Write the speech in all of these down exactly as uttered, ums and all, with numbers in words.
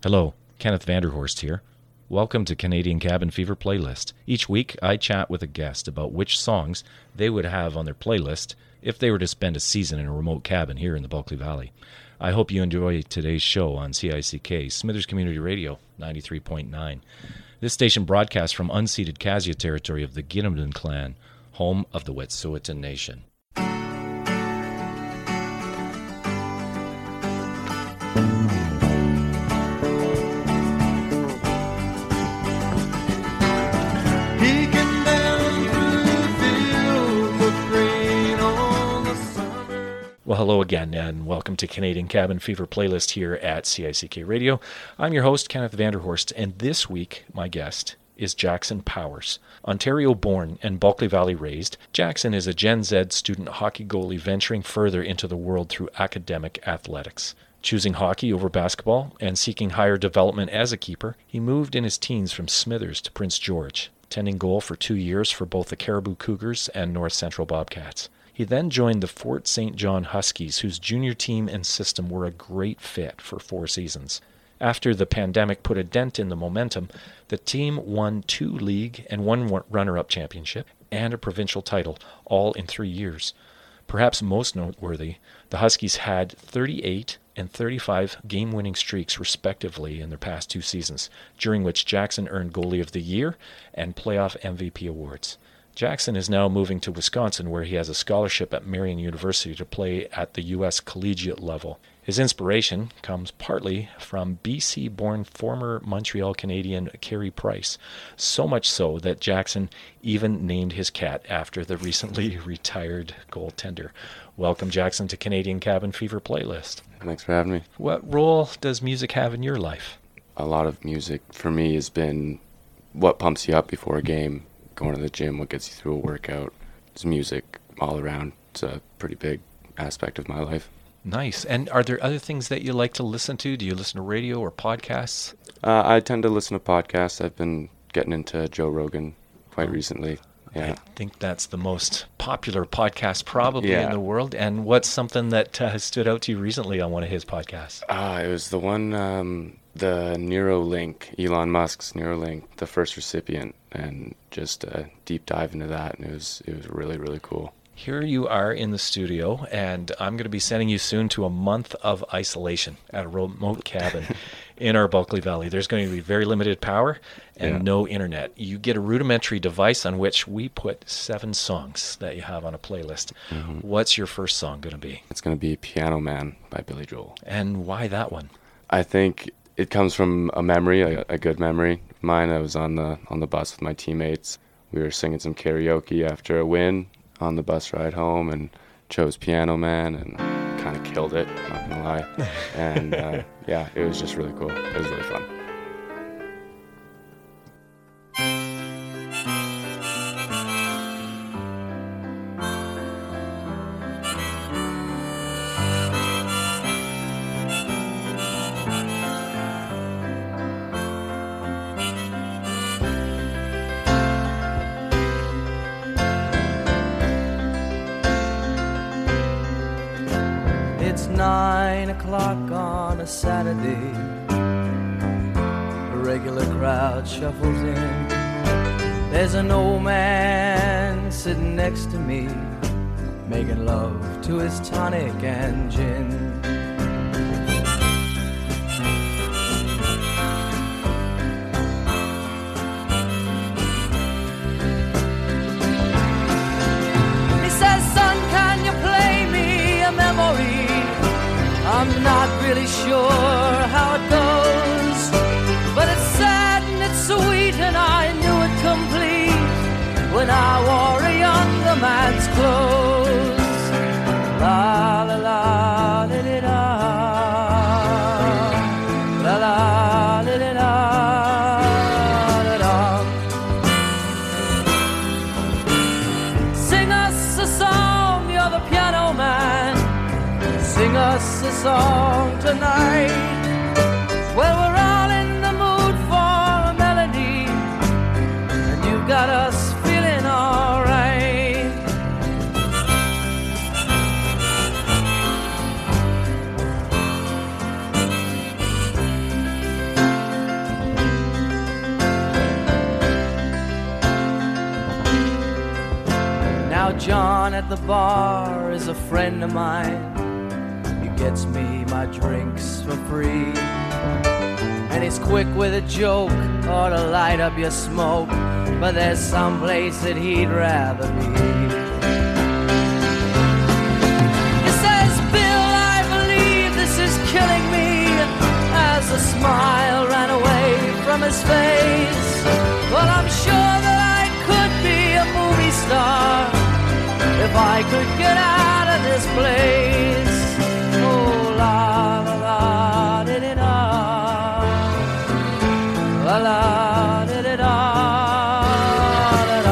Hello, Kenneth Vanderhorst here. Welcome to Canadian Cabin Fever Playlist. Each week, I chat with a guest about which songs they would have on their playlist if they were to spend a season in a remote cabin here in the Bulkley Valley. I hope you enjoy today's show on C I C K, Smithers Community Radio, ninety-three point nine. This station broadcasts from unceded Kasia territory of the Ginnamden clan, home of the Wet'suwet'en Nation. Well, hello again, and welcome to Canadian Cabin Fever Playlist here at C I C K Radio. I'm your host, Kenneth Vanderhorst, and this week, my guest is Jackson Powers. Ontario-born and Bulkley Valley raised, Jackson is a Gen Z student hockey goalie venturing further into the world through academic athletics. Choosing hockey over basketball and seeking higher development as a keeper, he moved in his teens from Smithers to Prince George, tending goal for two years for both the Cariboo Cougars and North Central Bobcats. He then joined the Fort Saint John Huskies, whose junior team and system were a great fit for four seasons. After the pandemic put a dent in the momentum, the team won two league and one runner-up championship and a provincial title, all in three years. Perhaps most noteworthy, the Huskies had thirty-eight and thirty-five game-winning streaks respectively in their past two seasons, during which Jackson earned Goalie of the Year and Playoff M V P awards. Jackson is now moving to Wisconsin, where he has a scholarship at Marian University to play at the U S collegiate level. His inspiration comes partly from B C-born former Montreal Canadian Carey Price, so much so that Jackson even named his cat after the recently retired goaltender. Welcome, Jackson, to Canadian Cabin Fever Playlist. Thanks for having me. What role does music have in your life? A lot of music for me has been what pumps you up before a game. Going to the gym, what gets you through a workout. It's music all around. It's a pretty big aspect of my life. Nice. And are there other things that you like to listen to? Do you listen to radio or podcasts? Uh, I tend to listen to podcasts. I've been getting into Joe Rogan quite recently. Yeah. I think that's the most popular podcast probably yeah. in the world. And what's something that uh, stood out to you recently on one of his podcasts? Uh, it was the one, um, the Neuralink, Elon Musk's Neuralink, the first recipient, and just a deep dive into that. And it was it was really, really cool. Here you are in the studio, and I'm going to be sending you soon to a month of isolation at a remote cabin in our Bulkley Valley. There's going to be very limited power and yeah. no internet. You get a rudimentary device on which we put seven songs that you have on a playlist. Mm-hmm. What's your first song going to be? It's going to be Piano Man by Billy Joel. And why that one? I think it comes from a memory, a, a good memory of mine. I was on the on the bus with my teammates. We were singing some karaoke after a win on the bus ride home and chose Piano Man and kind of killed it, not gonna lie. And uh, yeah, it was just really cool. It was really fun. Nine o'clock on a Saturday, a regular crowd shuffles in. There's an old man sitting next to me, making love to his tonic and gin. He says, son, can you play me a memory? I'm not really sure how it goes, but it's sad and it's sweet, and I knew it complete when I wore a younger man's clothes. La la la la la la la la la la. Sing us a song, you're the piano man. Sing us a song tonight. Well, we're all in the mood for a melody, and you've got us feeling all right. John at the bar is a friend of mine. He gets me my drinks for free, and he's quick with a joke or to light up your smoke, but there's some place that he'd rather be. He says, Bill, I believe this is killing me, as a smile ran away from his face. Well, I'm sure that I could be a movie star if I could get out of this place. Oh, la la la, did it all. La la, did it all, it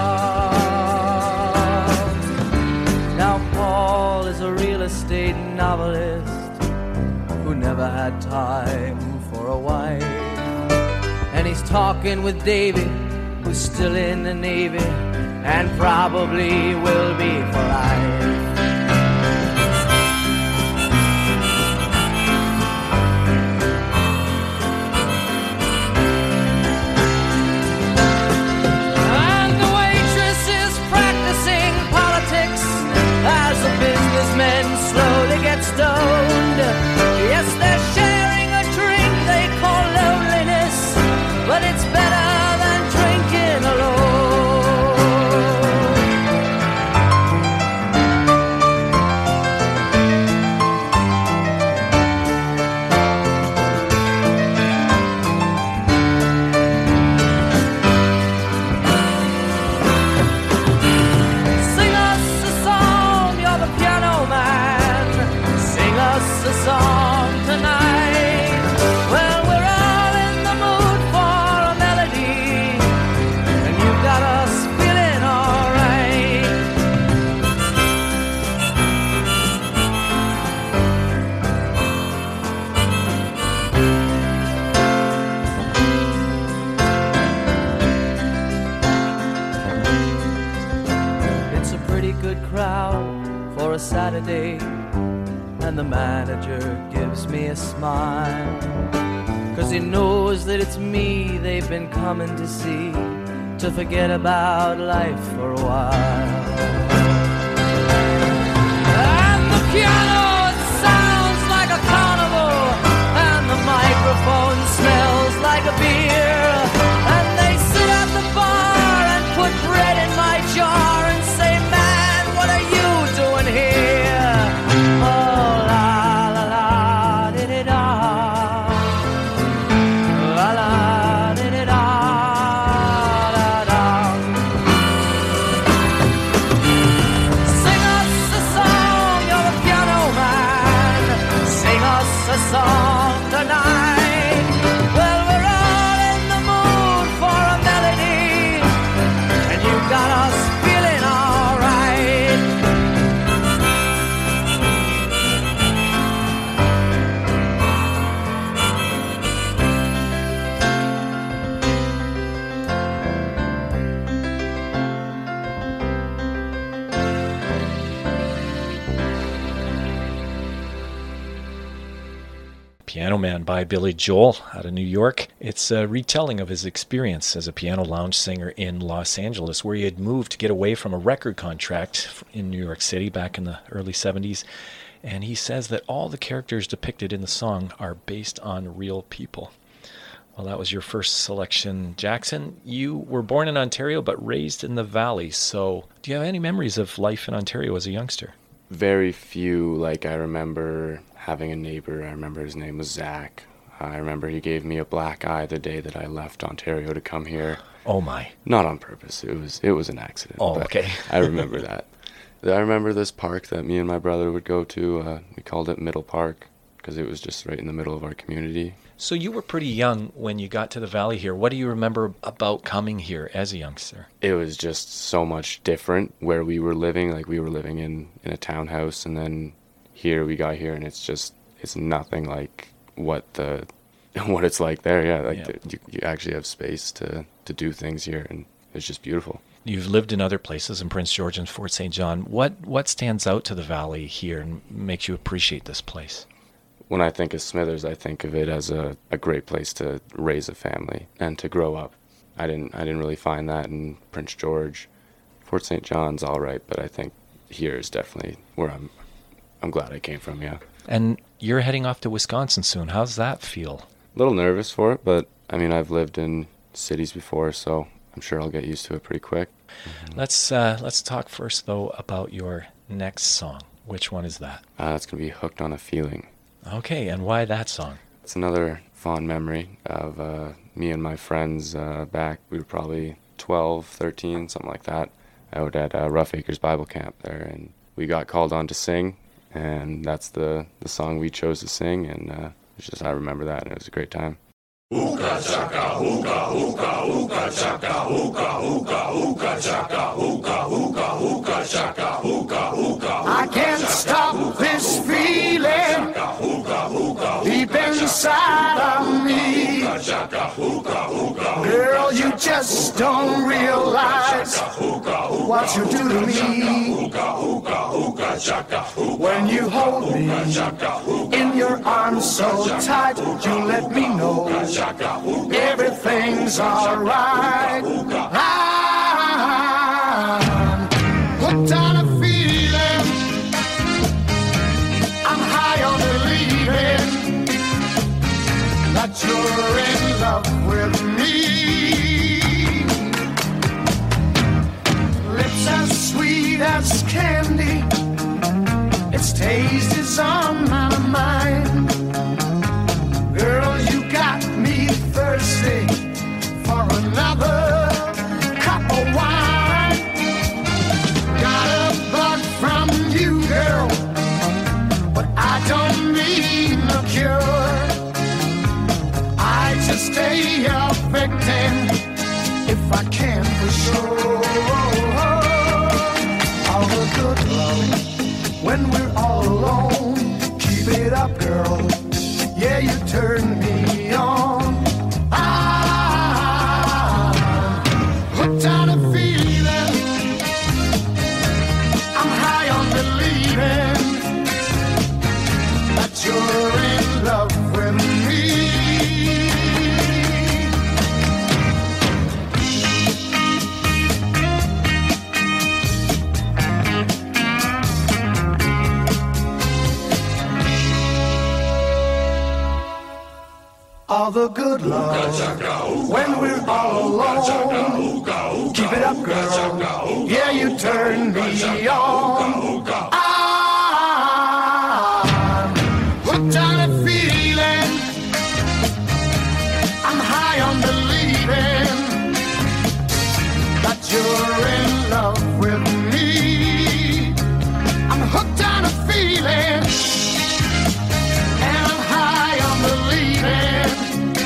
all. Now Paul is a real estate novelist who never had time for a wife, and he's talking with Davy, who's still in the Navy and probably will be for life. And the waitress is practicing politics as the businessmen slowly get stoned. Yes, they're sharing a drink they call loneliness, but it's better than drinking alone. Sing us a song, you're the piano man. Sing us a song tonight. Well, we're all in the mood for a melody, and you got us feeling alright. It's a pretty good crowd for a Saturday, and the manager gives me a smile, 'cause he knows that it's me they've been coming to see, to forget about life for a while. And the piano, it sounds like a carnival, and the microphone smells like a beer, and they sit at the bar and put bread in my jar and say, man, what are you doing here? Oh, la la la, did it all. La la, did it all, da, da. Sing us a song, you're the piano man. Sing us a song tonight. Well, we're all in the mood for a melody, and you got us feeling alright. Piano Man by Billy Joel out of New York. It's a retelling of his experience as a piano lounge singer in Los Angeles, where he had moved to get away from a record contract in New York City back in the early seventies. And he says that all the characters depicted in the song are based on real people. Well, that was your first selection, Jackson. You were born in Ontario but raised in the Valley. So do you have any memories of life in Ontario as a youngster? Very few. Like, I remember having a neighbor. I remember his name was Zach. I remember he gave me a black eye the day that I left Ontario to come here. Oh my. Not on purpose. It was it was an accident. Oh, but okay. I remember that. I remember this park that me and my brother would go to. Uh, we called it Middle Park because it was just right in the middle of our community. So you were pretty young when you got to the Valley here. What do you remember about coming here as a youngster? It was just so much different where we were living. Like, we were living in, in a townhouse, and then here we got here, and it's just, it's nothing like what the what it's like there. Yeah, like Yeah. The, you, you actually have space to, to do things here, and it's just beautiful. You've lived in other places in Prince George and Fort Saint John. What what stands out to the Valley here and makes you appreciate this place? When I think of Smithers, I think of it as a, a great place to raise a family and to grow up. I didn't I didn't really find that in Prince George. Fort Saint John's all right, but I think here is definitely where I'm I'm glad I came from, yeah. And you're heading off to Wisconsin soon. How's that feel? A little nervous for it, but I mean, I've lived in cities before, so I'm sure I'll get used to it pretty quick. Mm-hmm. Let's uh, let's talk first, though, about your next song. Which one is that? Uh, it's going to be Hooked on a Feeling. Okay, and why that song? It's another fond memory of uh, me and my friends uh, back. We were probably twelve, thirteen, something like that, out at uh, Rough Acres Bible Camp there, and we got called on to sing, and that's the, the song we chose to sing, and uh, it's just I remember that, and it was a great time. Hookah chaka, hookah, hookah, hookah chaka, hookah, hookah, hookah chaka, hookah, hookah, hookah chaka, hookah, hookah. I can't stop this feeling deep inside of me. Girl, you just don't realize what you do to me. When you hold me in your arms so tight, you let me know everything's alright. I'm hooked on a feeling. I'm high on believing that you're in love with me. Lips as sweet as candy, its taste is on my mind. Girl, you got me thirsty for another cup of wine. Got a bug from you, girl, but I don't need no cure. I just stay a victim if I can for sure. All the good love when we're all alone. Keep it up, girl. Yeah, you turn me on. I'm hooked on a feeling. I'm high on believing that you're in love with me. All the good love when we're all alone. Keep it up, girl. Yeah, you turn me on. I'm hooked on a feeling. I'm high on believing that you're in love with me. I'm hooked on a feeling, and I'm high on believing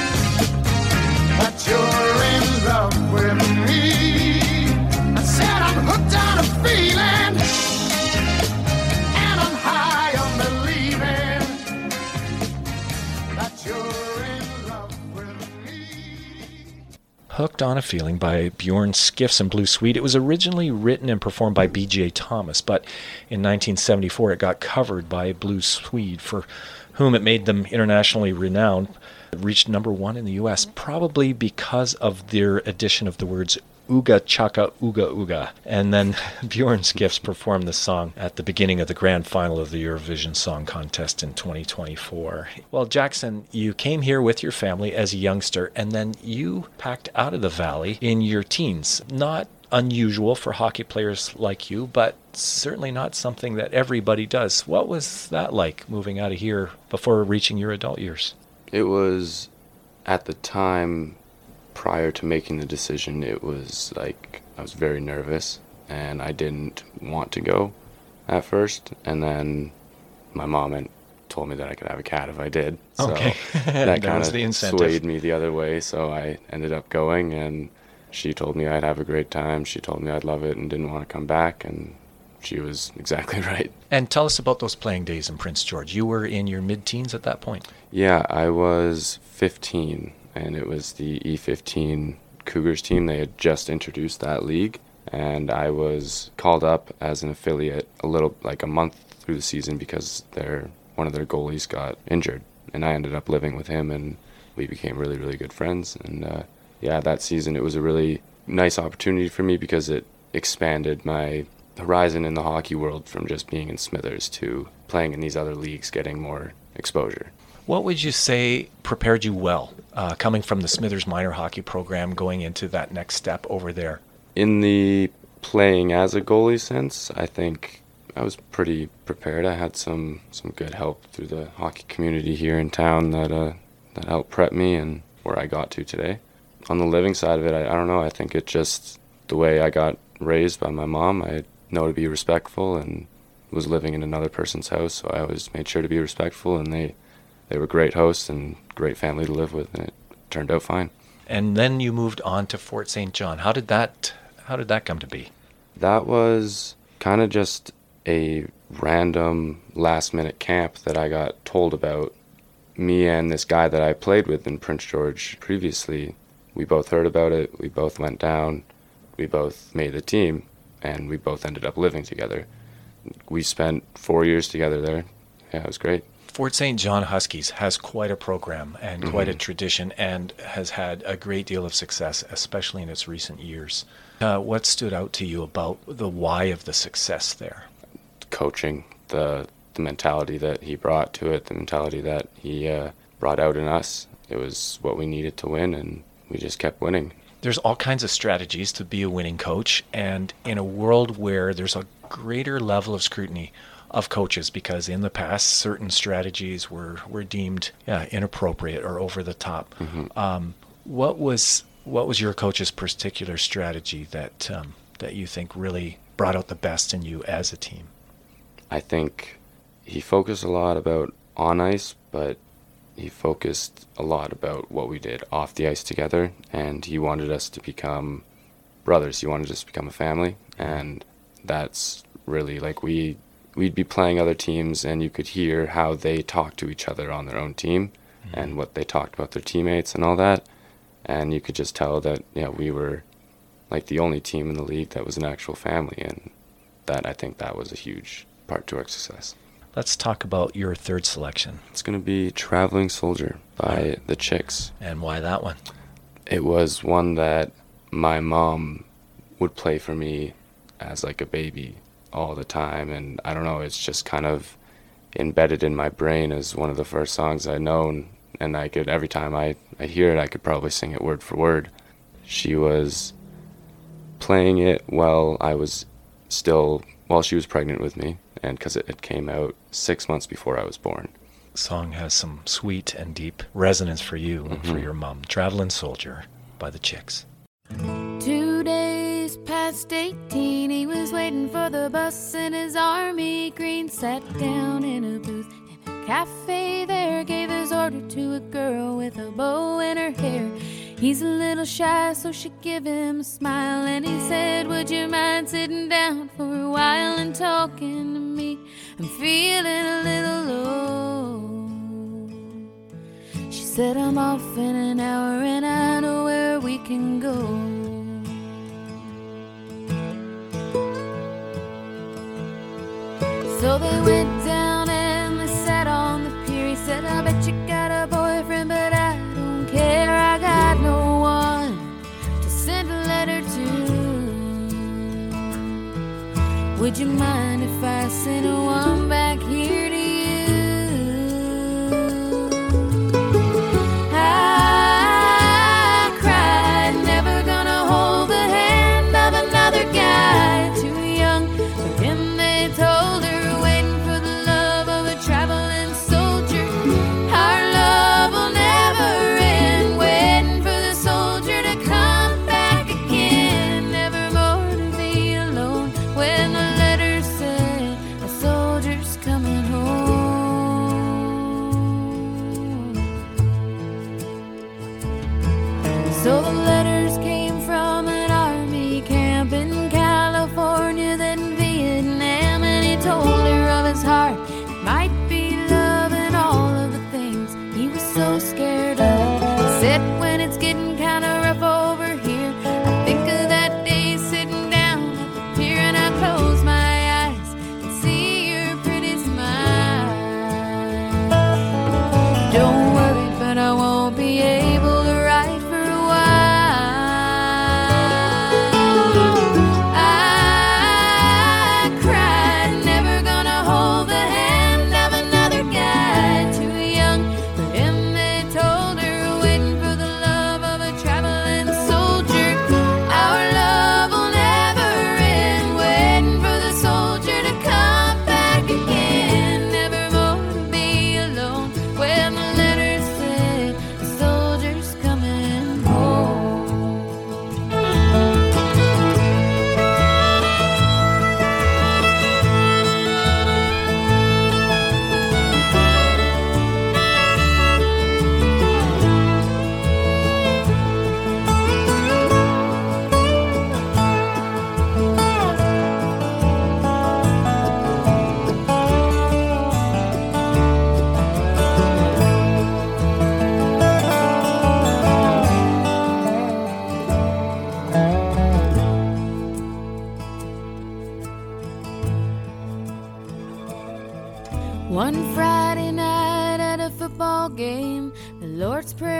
that you're in love with me. I said I'm hooked on a feeling, and I'm high on believing that you're in love with me. Hooked on a Feeling by Bjorn Skiffs and Blue Swede. It was originally written and performed by B J Thomas, but in nineteen seventy-four it got covered by Blue Swede, for whom it made them internationally renowned. It reached number one in the U S, probably because of their addition of the words Ooga Chaka Ooga Ooga. And then Bjorn Skiffs performed the song at the beginning of the grand final of the Eurovision Song Contest in twenty twenty-four. Well, Jackson, you came here with your family as a youngster, and then you packed out of the valley in your teens. Not unusual for hockey players like you, but certainly not something that everybody does. What was that like, moving out of here before reaching your adult years? It was, at the time, prior to making the decision, it was like I was very nervous and I didn't want to go at first, and then my mom had told me that I could have a cat if I did. So okay. that, that kind was of the incentive. swayed me the other way, so I ended up going, and she told me I'd have a great time. She told me I'd love it and didn't want to come back, and she was exactly right. And tell us about those playing days in Prince George. You were in your mid-teens at that point. Yeah, I was fifteen, and it was the E fifteen Cougars team. They had just introduced that league, and I was called up as an affiliate a little, like a month through the season, because their one of their goalies got injured, and I ended up living with him, and we became really, really good friends. And uh, yeah, that season it was a really nice opportunity for me, because it expanded my horizon in the hockey world from just being in Smithers to playing in these other leagues, getting more exposure. What would you say prepared you well, uh, coming from the Smithers minor hockey program, going into that next step over there? In the playing as a goalie sense, I think I was pretty prepared. I had some, some good help through the hockey community here in town that uh, that helped prep me and where I got to today. On the living side of it, I, I don't know, I think it just, the way I got raised by my mom, I know to be respectful and was living in another person's house, so I always made sure to be respectful, and they, they were great hosts and great family to live with, and it turned out fine. And then you moved on to Fort Saint John. How did that, how did that come to be? That was kind of just a random last-minute camp that I got told about. Me and this guy that I played with in Prince George previously, we both heard about it, we both went down, we both made the team, and we both ended up living together. We spent four years together there. Yeah, it was great. Fort Saint John Huskies has quite a program and mm-hmm. quite a tradition, and has had a great deal of success, especially in its recent years. Uh, what stood out to you about the why of the success there? Coaching, the the mentality that he brought to it, the mentality that he uh, brought out in us. It was what we needed to win, and we just kept winning. There's all kinds of strategies to be a winning coach, and in a world where there's a greater level of scrutiny of coaches, because in the past certain strategies were, were deemed yeah, inappropriate or over the top. Mm-hmm. Um, what was what was your coach's particular strategy that um, that you think really brought out the best in you as a team? I think he focused a lot about on ice, but he focused a lot about what we did off the ice together, and he wanted us to become brothers. He wanted us to become a family, and that's really like we we'd be playing other teams, and you could hear how they talked to each other on their own team, mm-hmm. and what they talked about their teammates and all that, and you could just tell that yeah we were like the only team in the league that was an actual family, and that I think that was a huge part to our success. Let's talk about your third selection. It's going to be Traveling Soldier by the Chicks. And why that one? It was one that my mom would play for me as like a baby all the time, and I don't know, it's just kind of embedded in my brain as one of the first songs I'd known, and I could, every time I, I hear it, I could probably sing it word for word. She was playing it while I was still, while she was pregnant with me, and because it, it came out six months before I was born. The song has some sweet and deep resonance for you mm-hmm. and for your mom. Traveling Soldier by the Chicks. Two days past eighteen, he was waiting for the bus in his army green. Sat down in a booth in a cafe there, gave his order to a girl with a bow in her hair. He's a little shy, so she gave him a smile, and he said, would you mind sitting down for a while and talking to me? I'm feeling a little low. She said, I'm off in an hour and I know where we can go. So they went down and they sat on the pier. He said, I bet you got a boyfriend, but I don't care. I got no one to send a letter to. Would you mind if I sent one back here to you? I cried, never gonna hold the hand of another guy. Too young for him, they told her, waiting for the love of a traveling soldier. Our love will never end, waiting for the soldier to come back again. Never more to be alone when the letter said a soldier's coming home. So the letters came from an army camp in California, then Vietnam, and he told her of his heart. It might be love and all of the things he was so scared of. He said, when it's getting kind of rough over here, I think of that day sitting down at the pier, and I close my eyes and see your pretty smile. Don't worry, but I won't be able to write for a while.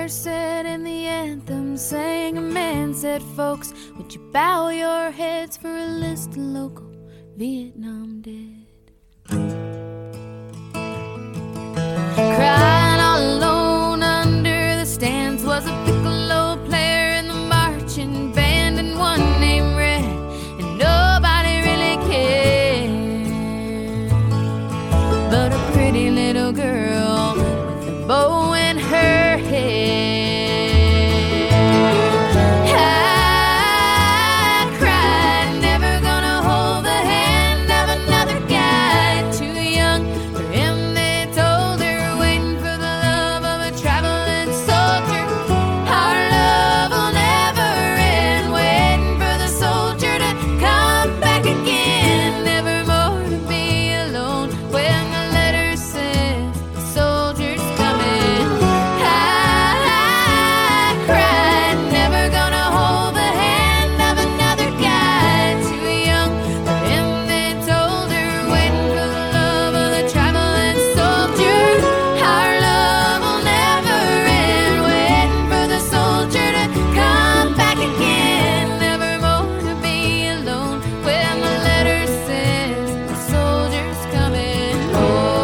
letter said and the anthem sang, a man said, folks, would you bow your heads for a list of local Vietnam dead? Crying all alone under the stands was a piccolo player in the marching band, and one named Red, and nobody really cared. But a pretty little girl with a bow in her hair. I cried, never gonna hold the hand of another guy too young for him. They told her, waiting for the love of a traveling soldier. Our love will never end, waiting for the soldier to come back again. Never more to be alone when the letter says the soldier's coming. I, I cried, never gonna hold the hand of another guy too young for him. They told her, waiting for the love of the traveling soldier. Our love will never end, waiting for the soldier to come back again. Never more to be alone when the letter says the soldier's coming home.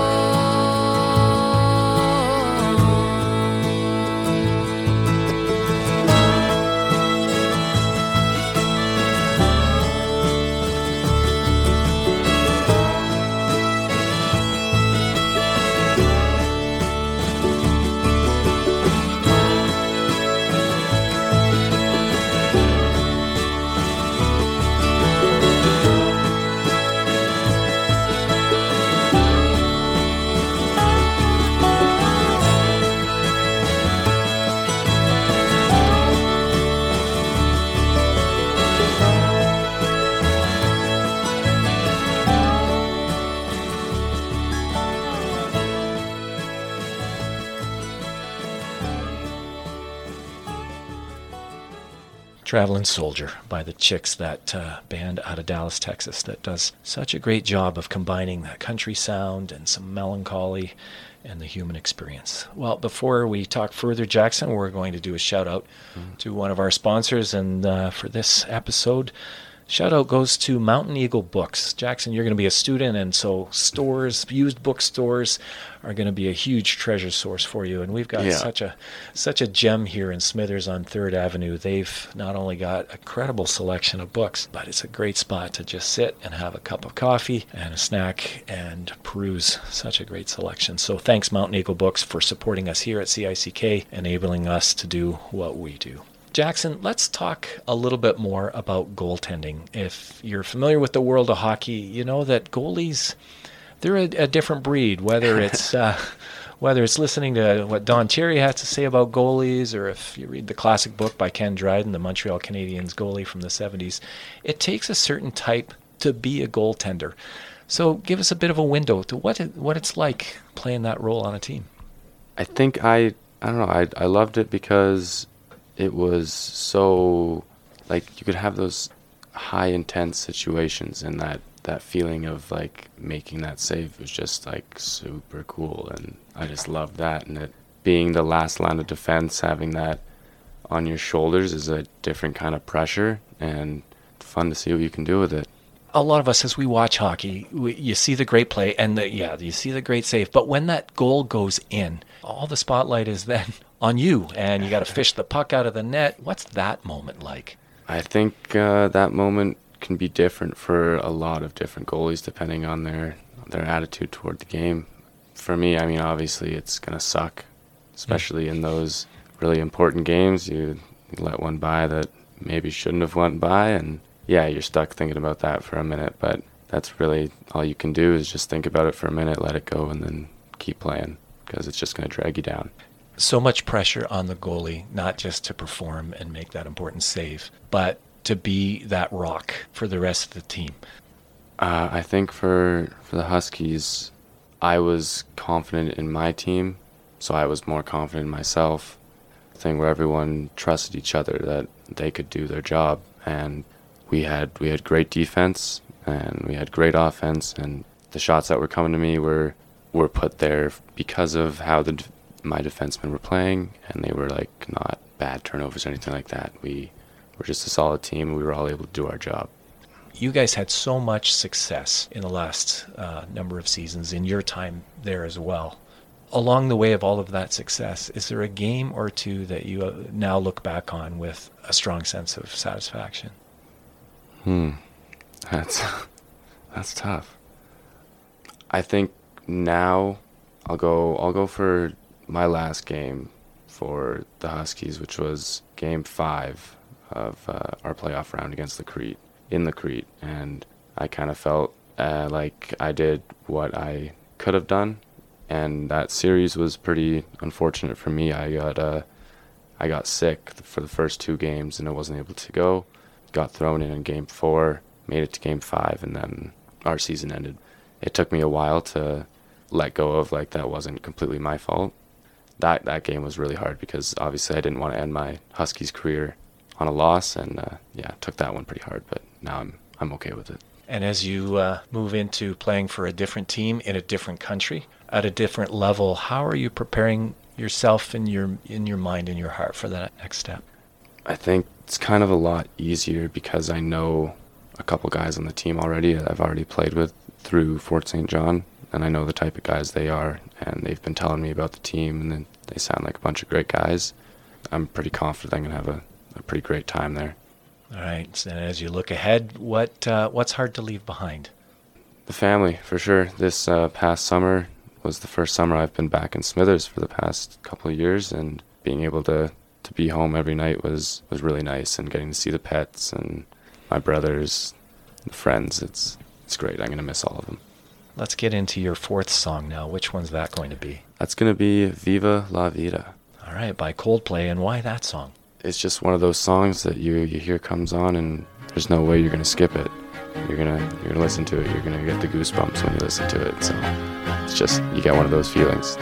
Traveling Soldier by the Chicks, that uh, band out of Dallas, Texas, that does such a great job of combining that country sound and some melancholy and the human experience. Well, before we talk further, Jackson, we're going to do a shout out mm-hmm. to one of our sponsors, and uh, for this episode, shout out goes to Mountain Eagle Books. Jackson, you're going to be a student, and so stores, used bookstores, are going to be a huge treasure source for you. And we've got Yeah. such a such a gem here in Smithers on third Avenue. They've not only got a credible selection of books, but it's a great spot to just sit and have a cup of coffee and a snack and peruse such a great selection. So thanks, Mountain Eagle Books, for supporting us here at C I C K, enabling us to do what we do. Jackson, let's talk a little bit more about goaltending. If you're familiar with the world of hockey, you know that goalies, they're a, a different breed, whether it's uh, whether it's listening to what Don Cherry has to say about goalies, or if you read the classic book by Ken Dryden, the Montreal Canadiens goalie from the seventies. It takes a certain type to be a goaltender. So give us a bit of a window to what it, what it's like playing that role on a team. I think I, I don't know, I, I loved it because it was so, like, you could have those high intense situations, and that, that feeling of like making that save was just like super cool, and I just loved that. And it being the last line of defense, having that on your shoulders is a different kind of pressure, and fun to see what you can do with it. A lot of us, as we watch hockey, we, you see the great play, and the, yeah, you see the great save. But when that goal goes in, all the spotlight is then on you, and you got to fish the puck out of the net. What's that moment like? I think uh, that moment can be different for a lot of different goalies depending on their their attitude toward the game. For me, I mean, obviously it's going to suck, especially in those really important games. You, you let one by that maybe shouldn't have went by, and yeah, you're stuck thinking about that for a minute, but that's really all you can do is just think about it for a minute, let it go, and then keep playing, because it's just going to drag you down. So much pressure on the goalie, not just to perform and make that important save, but to be that rock for the rest of the team. Uh, I think for, for the Huskies, I was confident in my team, so I was more confident in myself. A thing where everyone trusted each other, that they could do their job, and we had we had great defense and we had great offense, and the shots that were coming to me were were put there because of how the my defensemen were playing, and they were like not bad turnovers or anything like that. We were just a solid team, and we were all able to do our job. You guys had so much success in the last uh, number of seasons, in your time there as well. Along the way of all of that success, is there a game or two that you uh, now look back on with a strong sense of satisfaction? Hmm, that's that's tough. I think now I'll go. I'll go for my last game for the Huskies, which was Game Five of uh, our playoff round against the Crete in the Crete, and I kind of felt uh, like I did what I could have done, and that series was pretty unfortunate for me. I got uh, I got sick for the first two games, and I wasn't able to go. Got thrown in in Game Four, made it to Game Five, and then our season ended. It took me a while to let go of, like, that wasn't completely my fault. That that game was really hard because obviously I didn't want to end my Huskies career on a loss, and uh, yeah, took that one pretty hard, but now I'm I'm okay with it. And as you uh, move into playing for a different team in a different country at a different level, how are you preparing yourself in your in your mind and your heart for that next step? I think it's kind of a lot easier because I know a couple guys on the team already that I've already played with through Fort Saint John, and I know the type of guys they are, and they've been telling me about the team, and then they sound like a bunch of great guys. I'm pretty confident I'm going to have a, a pretty great time there. All right, and as you look ahead, what uh, what's hard to leave behind? The family, for sure. This uh, past summer was the first summer I've been back in Smithers for the past couple of years, and being able to, to be home every night was, was really nice, and getting to see the pets and my brothers, the friends. It's it's great. I'm going to miss all of them. Let's get into your fourth song now. Which one's that going to be? That's going to be Viva La Vida. All right, by Coldplay. And why that song? It's just one of those songs that you, you hear comes on, and there's no way you're going to skip it. You're going to you're gonna listen to it. You're going to get the goosebumps when you listen to it. So it's just, you get one of those feelings.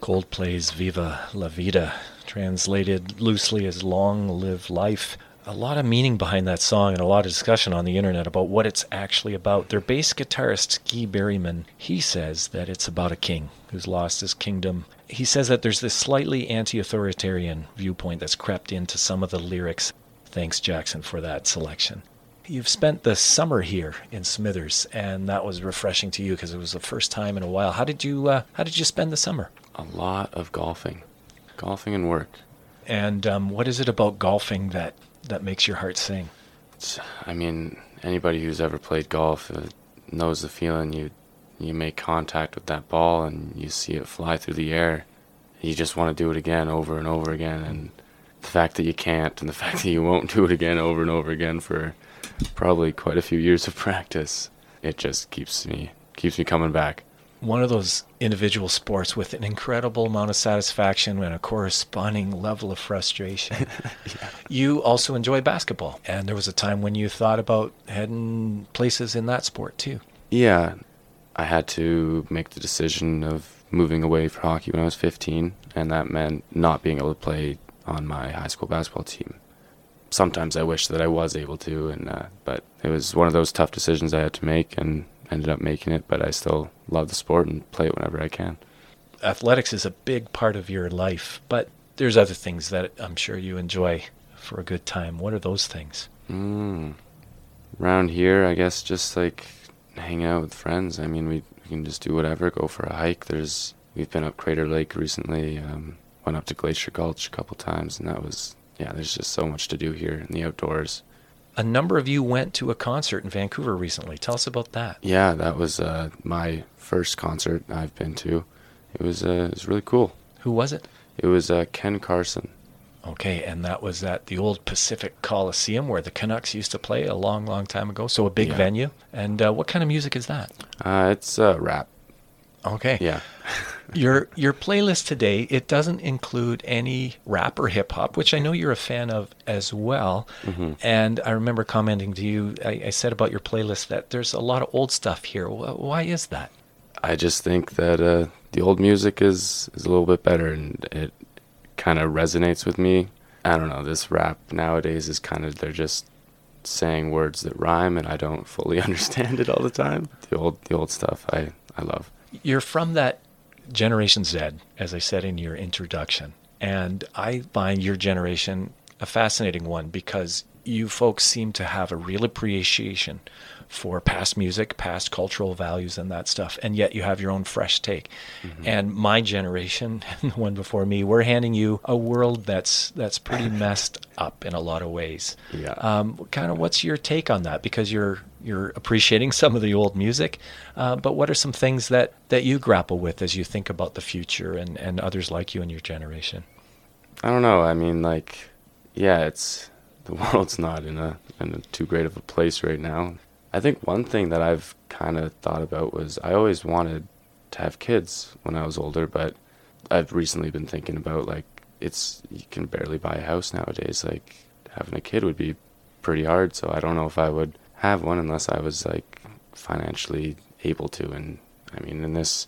Coldplay's Viva La Vida, translated loosely as Long Live Life. A lot of meaning behind that song and a lot of discussion on the internet about what it's actually about. Their bass guitarist, Guy Berryman, he says that it's about a king who's lost his kingdom. He says that there's this slightly anti-authoritarian viewpoint that's crept into some of the lyrics. Thanks, Jackson, for that selection. You've spent the summer here in Smithers, and that was refreshing to you because it was the first time in a while. How did you uh, how did you spend the summer? A lot of golfing. Golfing and work. And um, what is it about golfing that, that makes your heart sing? It's, I mean, anybody who's ever played golf uh, knows the feeling. You you make contact with that ball and you see it fly through the air. You just want to do it again over and over again. And the fact that you can't, and the fact that you won't do it again over and over again for probably quite a few years of practice, it just keeps me keeps me coming back. One of those individual sports with an incredible amount of satisfaction and a corresponding level of frustration. Yeah. You also enjoy basketball, and there was a time when you thought about heading places in that sport too. Yeah, I had to make the decision of moving away for hockey when I was fifteen, and that meant not being able to play on my high school basketball team. Sometimes I wish that I was able to, and uh, but it was one of those tough decisions I had to make, and ended up making it. But I still love the sport and play it whenever I can. Athletics is a big part of your life, but there's other things that I'm sure you enjoy for a good time. What are those things? Mm. Around here, I guess just like hanging out with friends. I mean, we, we can just do whatever, go for a hike. There's We've been up Crater Lake recently, um, went up to Glacier Gulch a couple times, and that was, yeah, there's just so much to do here in the outdoors. A number of you went to a concert in Vancouver recently. Tell us about that. Yeah, that was uh, my first concert I've been to. It was uh, it was really cool. Who was it? It was uh, Ken Carson. Okay, and that was at the old Pacific Coliseum where the Canucks used to play a long, long time ago. So a big Yeah. venue. And uh, what kind of music is that? Uh, it's uh, rap. Okay. Yeah. Your your playlist today, it doesn't include any rap or hip hop, which I know you're a fan of as well. Mm-hmm. And I remember commenting to you, I, I said about your playlist that there's a lot of old stuff here. Wh- Why is that? I just think that uh, the old music is, is a little bit better, and it kind of resonates with me. I don't know, this rap nowadays is kind of, they're just saying words that rhyme, and I don't fully understand it all the time. The old the old stuff I, I love. You're from that Generation Z, as I said in your introduction. And I find your generation a fascinating one because you folks seem to have a real appreciation for past music, past cultural values and that stuff, and yet you have your own fresh take. Mm-hmm. And my generation, and the one before me, we're handing you a world that's that's pretty messed up in a lot of ways. Yeah. Um, kind of what's your take on that? Because you're you're appreciating some of the old music, uh, but what are some things that, that you grapple with as you think about the future and, and others like you in your generation? I don't know. I mean, like, yeah, it's the world's not in a in a too great of a place right now. I think one thing that I've kind of thought about was I always wanted to have kids when I was older, but I've recently been thinking about, like, it's, you can barely buy a house nowadays. Like, having a kid would be pretty hard, so I don't know if I would have one unless I was, like, financially able to. And I mean, in this,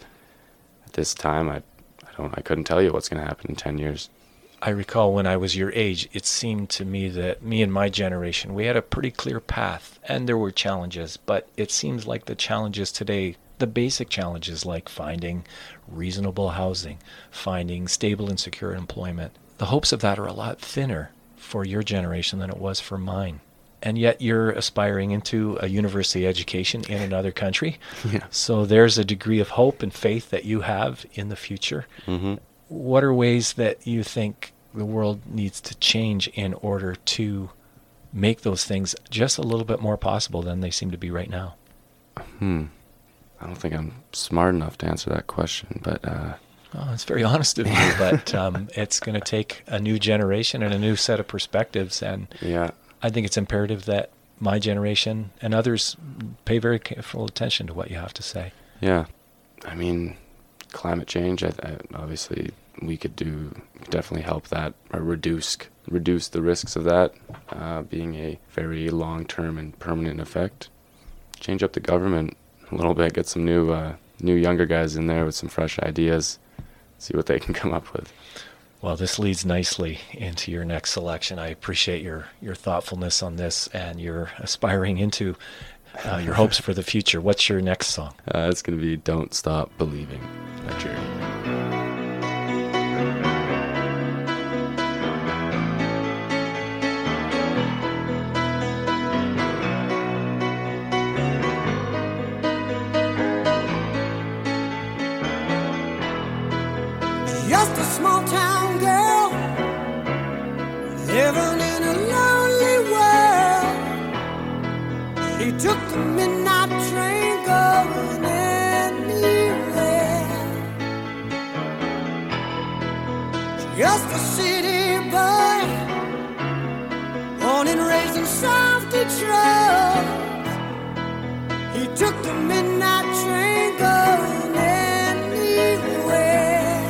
at this time, I, I don't, I couldn't tell you what's going to happen in ten years. I recall when I was your age, it seemed to me that me and my generation, we had a pretty clear path, and there were challenges, but it seems like the challenges today, the basic challenges like finding reasonable housing, finding stable and secure employment, the hopes of that are a lot thinner for your generation than it was for mine. And yet you're aspiring into a university education in another country. Yeah. So there's a degree of hope and faith that you have in the future. Mm-hmm. What are ways that you think the world needs to change in order to make those things just a little bit more possible than they seem to be right now? Hmm. I don't think I'm smart enough to answer that question, but uh, Oh, it's very honest of you, but um, it's going to take a new generation and a new set of perspectives. And yeah, I think it's imperative that my generation and others pay very careful attention to what you have to say. yeah. I mean, climate change, I, I, obviously we could do, definitely help that, or reduce reduce the risks of that uh, being a very long-term and permanent effect. Change up the government a little bit, get some new uh, new younger guys in there with some fresh ideas. see what they can come up with. Well, this leads nicely into your next selection. I appreciate your, your thoughtfulness on this and your aspiring into uh, your hopes for the future. What's your next song? Uh, it's going to be Don't Stop Believing by Journey. Just a small town girl living in a lonely world. She took the midnight train going anywhere. Just a city boy, born and raised in South Detroit. He took the midnight train going anywhere.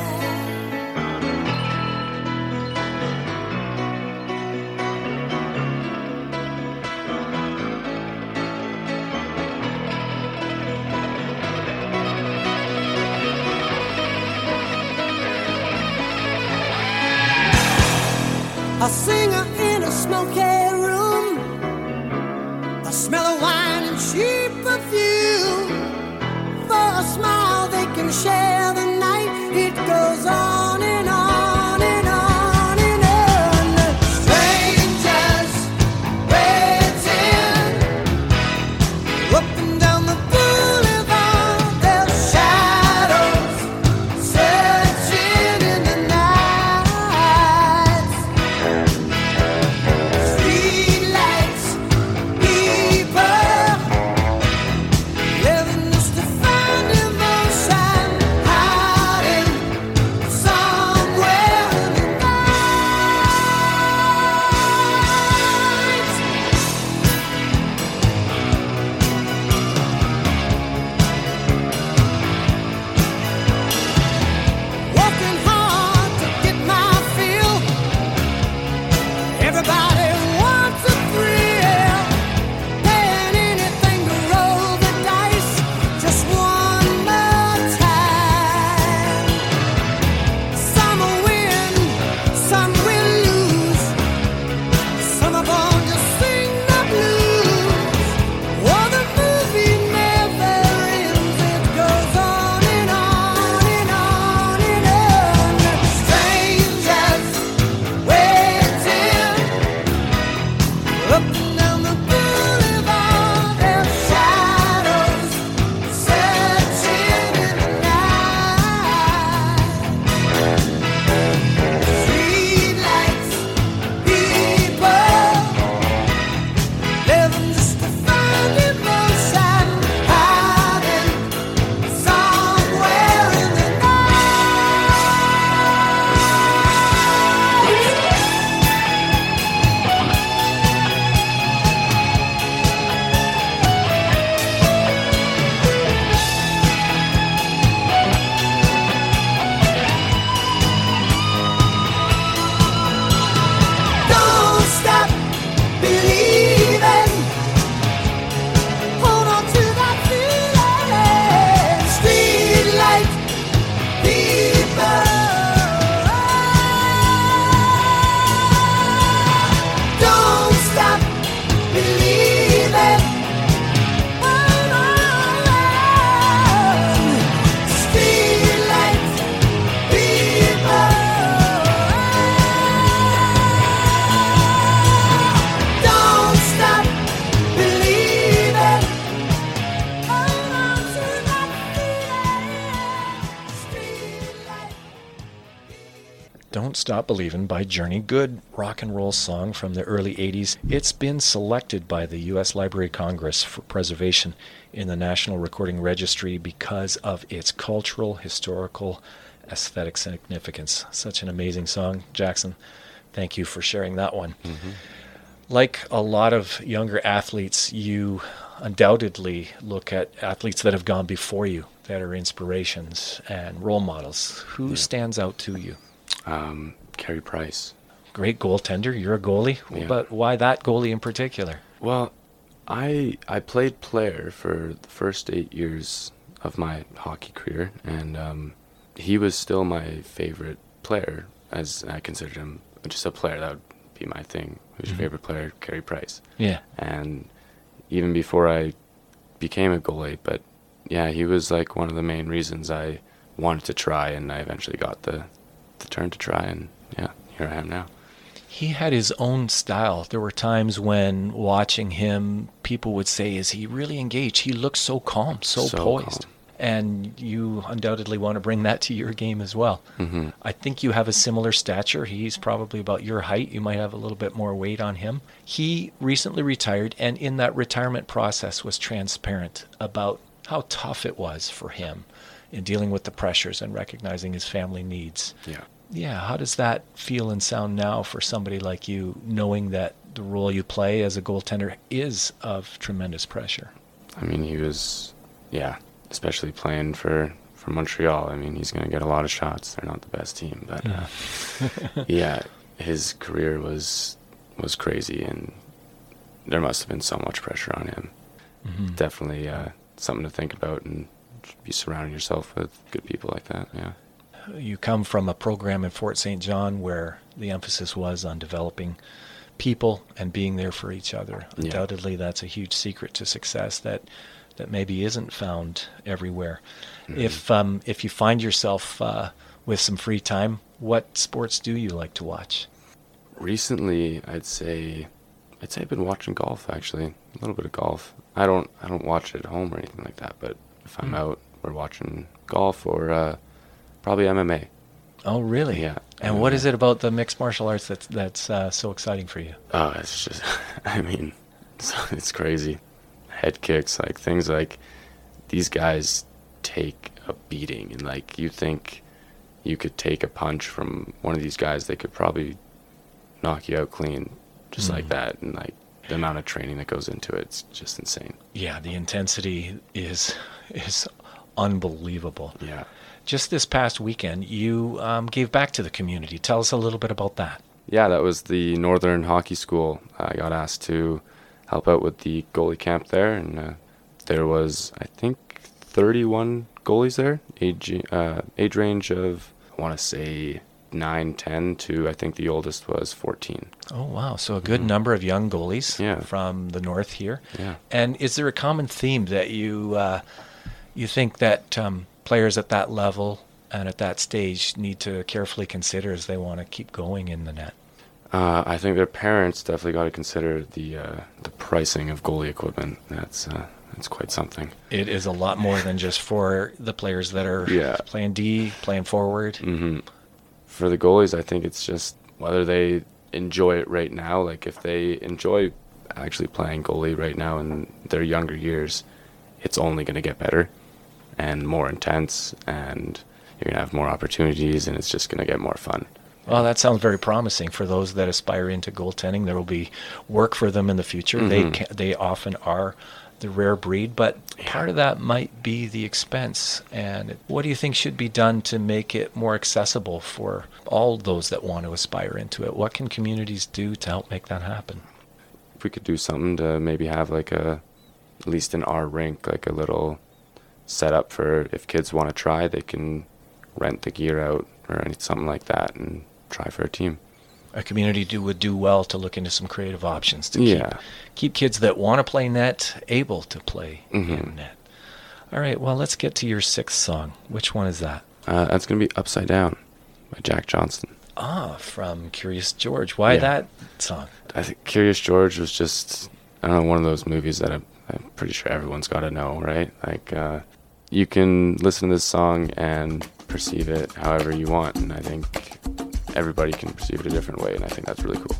A singer in a smoky room, a smell of wine and cheap perfume. For a smile they can share the night. It goes on and on and on and on. Strangers waiting up and down the boulevard. Their shadows searching in the night. Streetlights, people living just to find emotion, hiding somewhere in the night. Working hard to get my fill. Everybody wants a thrill, paying anything to roll the dice just one more time. Some will win, some will lose. Some are born to sing the blues. Oh, the movie never ends. It goes on and on and on and on. Strangers waiting up and down the boulevard. Their shadows searching in the night. Streetlights, people living just to find emotion, hiding somewhere in the Don't stop believing. Hold on to that feeling. Streetlight people. Don't stop believing. Hold on. Streetlight people. Don't stop believing. Hold on to that feeling. Streetlight. Don't Stop Believin' by Journey. Good rock and roll song from the early eighties. It's been selected by the U S Library of Congress for preservation in the National Recording Registry because of its cultural, historical, aesthetic significance. Such an amazing song. Jackson, thank you for sharing that one. Like a lot of younger athletes, you undoubtedly look at athletes that have gone before you that are inspirations and role models. Who stands out to you? Um, Carey Price. Great goaltender. You're a goalie. Yeah. But why that goalie in particular? Well, I I played player for the first eight years of my hockey career, and um, he was still my favorite player, as I considered him just a player. That would be my thing. Who's your favorite player? Carey Price. Yeah. And even before I became a goalie, but yeah, he was like one of the main reasons I wanted to try, and I eventually got the, the turn to try, and yeah, here I am now. He had his own style. There were times when watching him, people would say, is he really engaged? He looks so calm, so, So poised. calm. And you undoubtedly want to bring that to your game as well. Mm-hmm. I think you have a similar stature. He's probably about your height. You might have a little bit more weight on him. He recently retired, and in that retirement process was transparent about how tough it was for him in dealing with the pressures and recognizing his family needs. Yeah. Yeah, how does that feel and sound now for somebody like you, knowing that the role you play as a goaltender is of tremendous pressure? I mean, he was, yeah, especially playing for, for Montreal. I mean, he's going to get a lot of shots. They're not the best team, but uh, yeah, his career was was crazy, and there must have been so much pressure on him. Mm-hmm. Definitely uh, something to think about, and be surrounding yourself with good people like that. Yeah. You come from a program in Fort Saint John where the emphasis was on developing people and being there for each other. Yeah. Undoubtedly, that's a huge secret to success that that maybe isn't found everywhere. Mm-hmm. If um, if you find yourself uh, with some free time, what sports do you like to watch? Recently, I'd say I'd say I've been watching golf, actually. A little bit of golf. I don't I don't watch it at home or anything like that, but if I'm Mm. out, we're watching golf or uh, probably M M A. Oh, really? Yeah. And what is it about the mixed martial arts that's that's uh, so exciting for you? Oh, it's just, I mean, it's, it's crazy. Head kicks, like things like these guys take a beating, and like you think you could take a punch from one of these guys, they could probably knock you out clean, just Mm. like that. And like the amount of training that goes into it, it's just insane. Yeah, the intensity is is unbelievable. Yeah. Just this past weekend, you um, gave back to the community. Tell us a little bit about that. Yeah, that was the Northern Hockey School. I got asked to help out with the goalie camp there, and uh, there was, I think, thirty-one goalies there, age uh, age range of, I want to say, nine, ten to, I think the oldest was fourteen. Oh, wow. So a good number of young goalies Yeah. from the north here. Yeah. And is there a common theme that you uh, you think that um, players at that level and at that stage need to carefully consider as they want to keep going in the net? Uh, I think their parents definitely got to consider the uh, the pricing of goalie equipment. That's uh, that's quite something. It is a lot more than just for the players that are Yeah. playing D, playing forward. hmm For the goalies, I think it's just whether they enjoy it right now. Like if they enjoy actually playing goalie right now in their younger years, it's only going to get better and more intense, and you're going to have more opportunities, and it's just going to get more fun. Well, that sounds very promising for those that aspire into goaltending. There will be work for them in the future. They Mhm. ca they often are the rare breed, but part of that might be the expense. And what do you think should be done to make it more accessible for all those that want to aspire into it? What can communities do to help make that happen? If we could do something to maybe have like a, at least in our rink, like a little setup for if kids want to try, they can rent the gear out or any, something like that and try for a team. A community do, would do well to look into some creative options to Yeah. keep, keep kids that want to play net able to play Mhm. in net. All right, well, let's get to your sixth song. Which one is that? Uh, that's going to be Upside Down by Jack Johnston. Ah, from Curious George. Why Yeah. that song? I think Curious George was just, I don't know, one of those movies that I'm, I'm pretty sure everyone's got to know, right? Like, uh, you can listen to this song and perceive it however you want, and I think everybody can perceive it a different way, and I think that's really cool.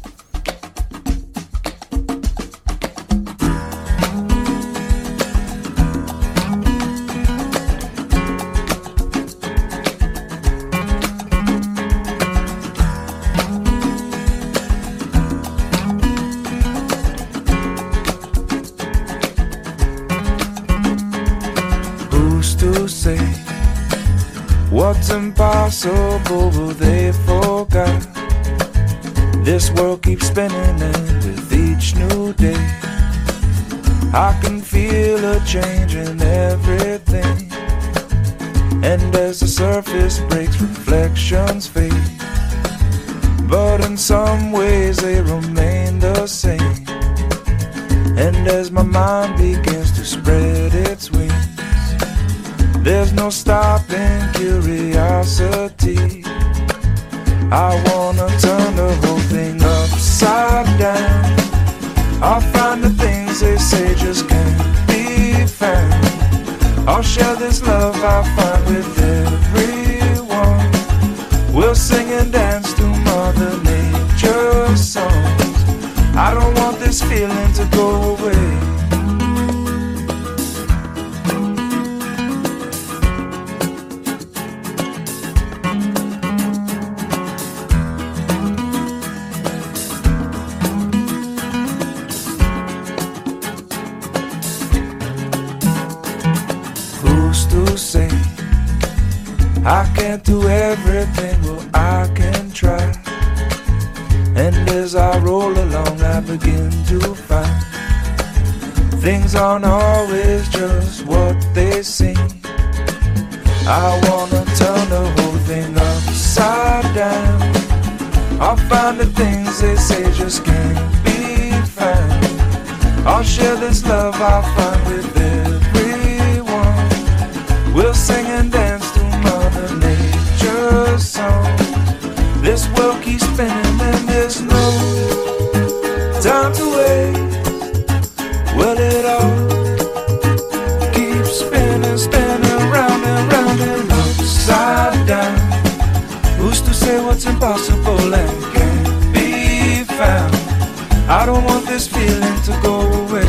Who's to say what's impossible will they forgot? This world keeps spinning, and with each new day I can feel a change in everything. And as the surface breaks, reflections fade, but in some ways they remain the same. And as my mind begins to spread its wings, there's no stopping curiosity. I wanna turn the whole thing upside down. I'll find the things they say just can't be found. I'll share this love I find with everyone. We'll sing and dance to Mother Nature's songs. I don't want this feeling to go away. I can't do everything, well I can try. And as I roll along I begin to find things aren't always just what they seem. I wanna turn the whole thing upside down. I'll find the things they say just can't be found. I'll share this love I find with everyone. We'll sing and dance to Mother Nature's song. This world keeps spinning and there's no time to waste. Well, it all keeps spinning, spinning round and round and upside down. Who's to say what's impossible and can't be found? I don't want this feeling to go away.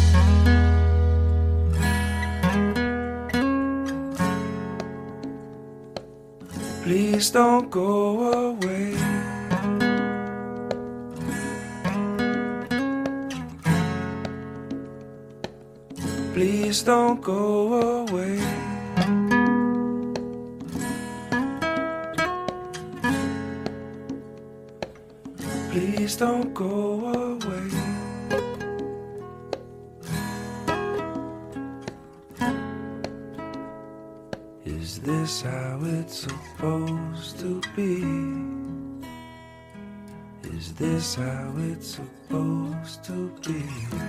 Please don't go away. Please don't go away. Please don't go away. Is this how it's supposed to be? Is this how it's supposed to be?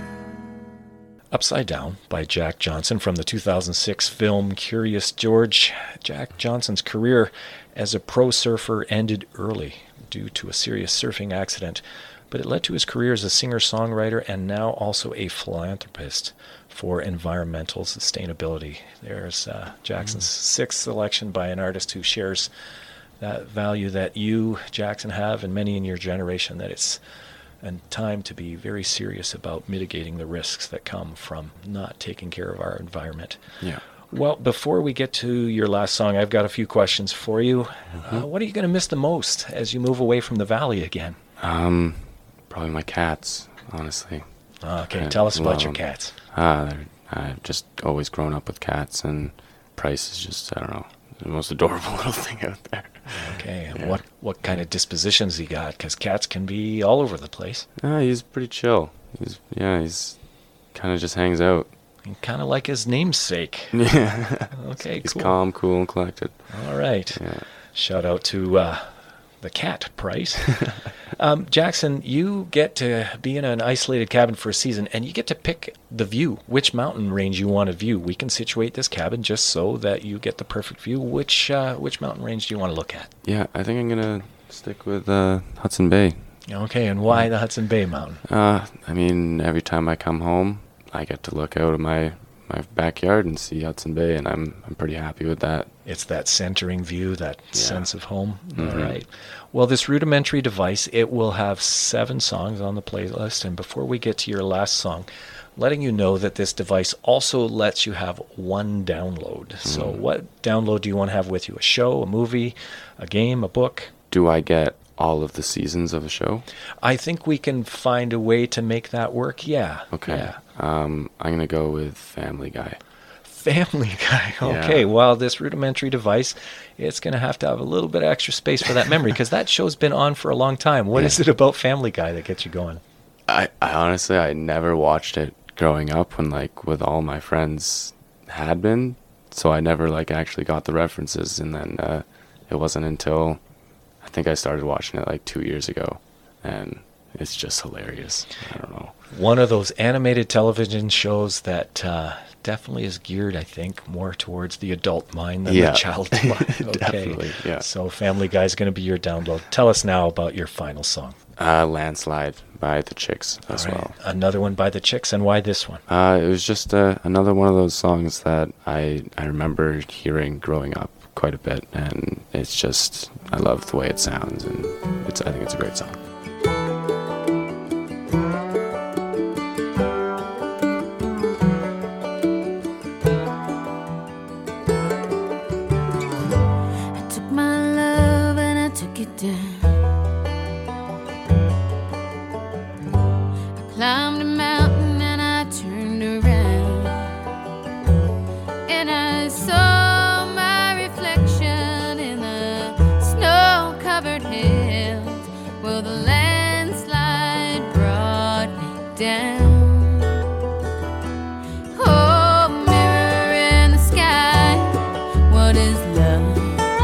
Upside Down by Jack Johnson from the two thousand six film Curious George. Jack Johnson's career as a pro surfer ended early due to a serious surfing accident, but it led to his career as a singer-songwriter and now also a philanthropist for environmental sustainability. There's uh, Jackson's mm. sixth selection by an artist who shares that value that you, Jackson, have and many in your generation, that it's a time to be very serious about mitigating the risks that come from not taking care of our environment. Yeah. Well, before we get to your last song, I've got a few questions for you. Mm-hmm. Uh, what are you going to miss the most as you move away from the valley again? Um, probably my cats, honestly. Okay, I tell us about love your them. cats. Ah, they're, I've just always grown up with cats, and Price is just, I don't know, the most adorable little thing out there. Okay, and Yeah. what, what kind of dispositions he got? Because cats can be all over the place. Ah, he's pretty chill. He's yeah, he's kind of just hangs out. Kind of like his namesake. Yeah. Okay, He's cool. calm, cool, and collected. All right. Yeah. Shout out to uh, the cat, Price. um, Jackson, you get to be in an isolated cabin for a season, and you get to pick the view, which mountain range you want to view. We can situate this cabin just so that you get the perfect view. Which uh, which mountain range do you want to look at? Yeah, I think I'm gonna stick with uh, Hudson Bay. Okay, and why the Hudson Bay Mountain? Uh, I mean, every time I come home, I get to look out of my, my backyard and see Hudson Bay, and I'm I'm pretty happy with that. It's that centering view, that Yeah. sense of home. Mhm. All right. Well, this rudimentary device, it will have seven songs on the playlist. And before we get to your last song, letting you know that this device also lets you have one download. So Mm. what download do you want to have with you? A show, a movie, a game, a book? Do I get all of the seasons of a show? I think we can find a way to make that work. Yeah. Okay. Yeah. Um, I'm gonna go with Family Guy. Family Guy. Yeah. Okay, well, this rudimentary device, it's going to have to have a little bit of extra space for that memory because that show's been on for a long time. What Yeah. is it about Family Guy that gets you going? I, I honestly, I never watched it growing up when, like, with all my friends had been. so I never like actually got the references. And then uh, it wasn't until I think I started watching it like two years ago, and it's just hilarious. I don't know. One of those animated television shows that uh, definitely is geared, I think, more towards the adult mind than Yeah. the child mind. Okay. Definitely, yeah. So Family Guy is going to be your download. Tell us now about your final song. Uh, Landslide by the Chicks as All right. well. Another one by the Chicks, and why this one? Uh, it was just uh, another one of those songs that I I remember hearing growing up quite a bit, and it's just I love the way it sounds, and it's I think it's a great song. I took my love and I took it down. I climbed a mountain and I turned around, and I saw my reflection in the snow-covered hills. Well, the landslide brought me down. Oh, mirror in the sky, what is love?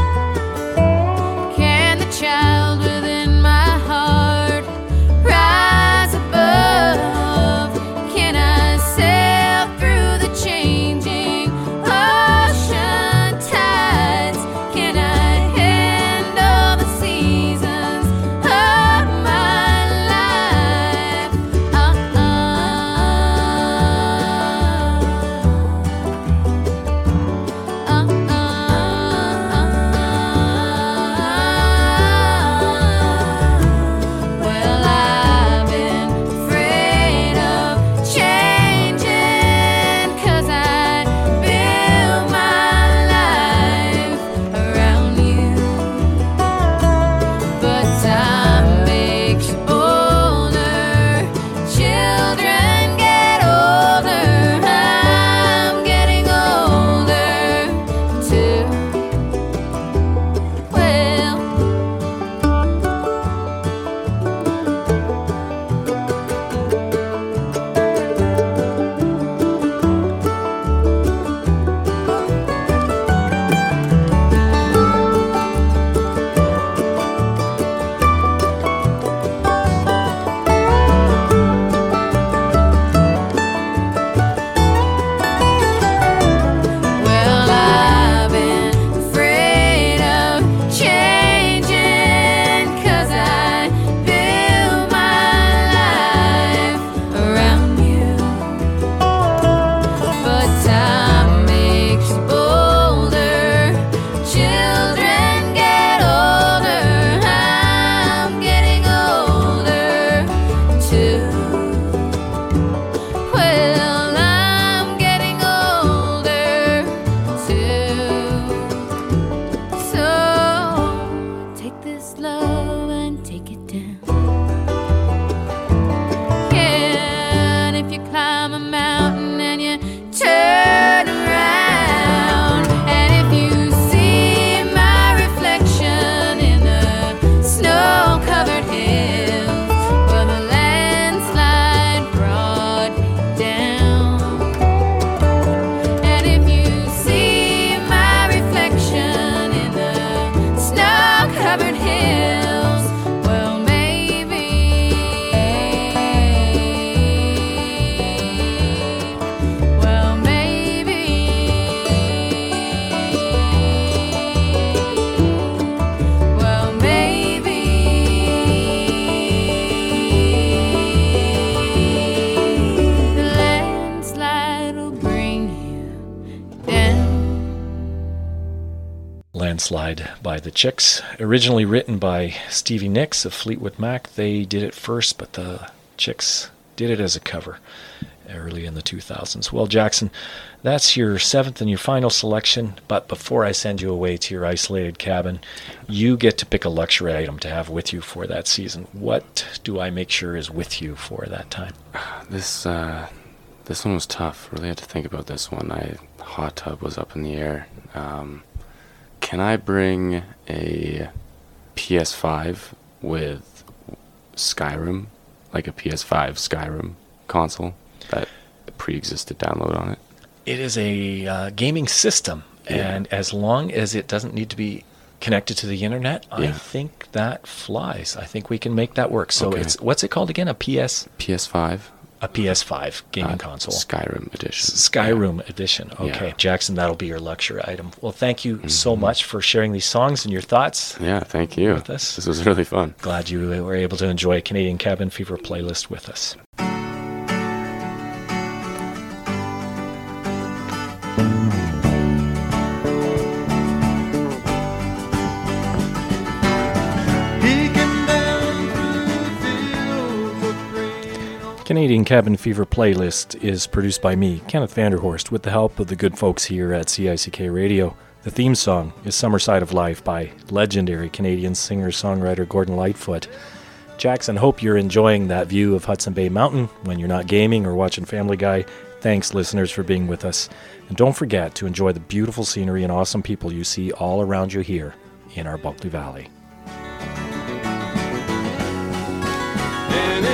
Can the child within my heart rise above? Can I sail through the changing ocean tides? Can I handle the seasons of my life? Uh-uh. Well, I've been afraid of changing, 'cause I built my life around you. But time makes you older, children get older. I'm getting older too. Well, Well, I've been afraid of changing, 'cause I built my life around you. But time makes you bolder, children get older. I'm getting older too. Well, I'm getting older too. So take this love and take it down. Yeah, and if you climb a mountain and you turn around, and if you see my reflection in the snow-covered hills, well, the landslide brought me down. And if you see my reflection in the snow-covered hills, well, maybe, well, maybe, well, maybe the landslide will bring you down. Landslide by the Chicks, originally written by Stevie Nicks of Fleetwood Mac. They did it first, but the Chicks did it as a cover early in the two thousands. Well, Jackson, that's your seventh and your final selection, but before I send you away to your isolated cabin, you get to pick a luxury item to have with you for that season. What do I make sure is with you for that time? This uh, this one was tough. Really had to think about this one. I hot tub was up in the air. Um, can I bring a P S five with Skyrim, like a P S five Skyrim console that pre-existed download on it? It is a uh, gaming system, Yeah. and as long as it doesn't need to be connected to the internet, I Yeah. think that flies. I think we can make that work. So Okay. it's what's it called again? A P S, P S five. a P S five gaming uh, console. Skyrim edition. Skyrim edition. Okay, Yeah. Jackson, that'll be your lecture item. Well, thank you so Mm-hmm. much for sharing these songs and your thoughts. Yeah, thank you. With us. This was really fun. Glad you were able to enjoy Canadian Cabin Fever playlist with us. Canadian Cabin Fever playlist is produced by me, Kenneth Vanderhorst, with the help of the good folks here at C I C K Radio. The theme song is Summer Side of Life by legendary Canadian singer-songwriter Gordon Lightfoot. Jackson, hope you're enjoying that view of Hudson Bay Mountain when you're not gaming or watching Family Guy. Thanks, listeners, for being with us. And don't forget to enjoy the beautiful scenery and awesome people you see all around you here in our Bulkley Valley. And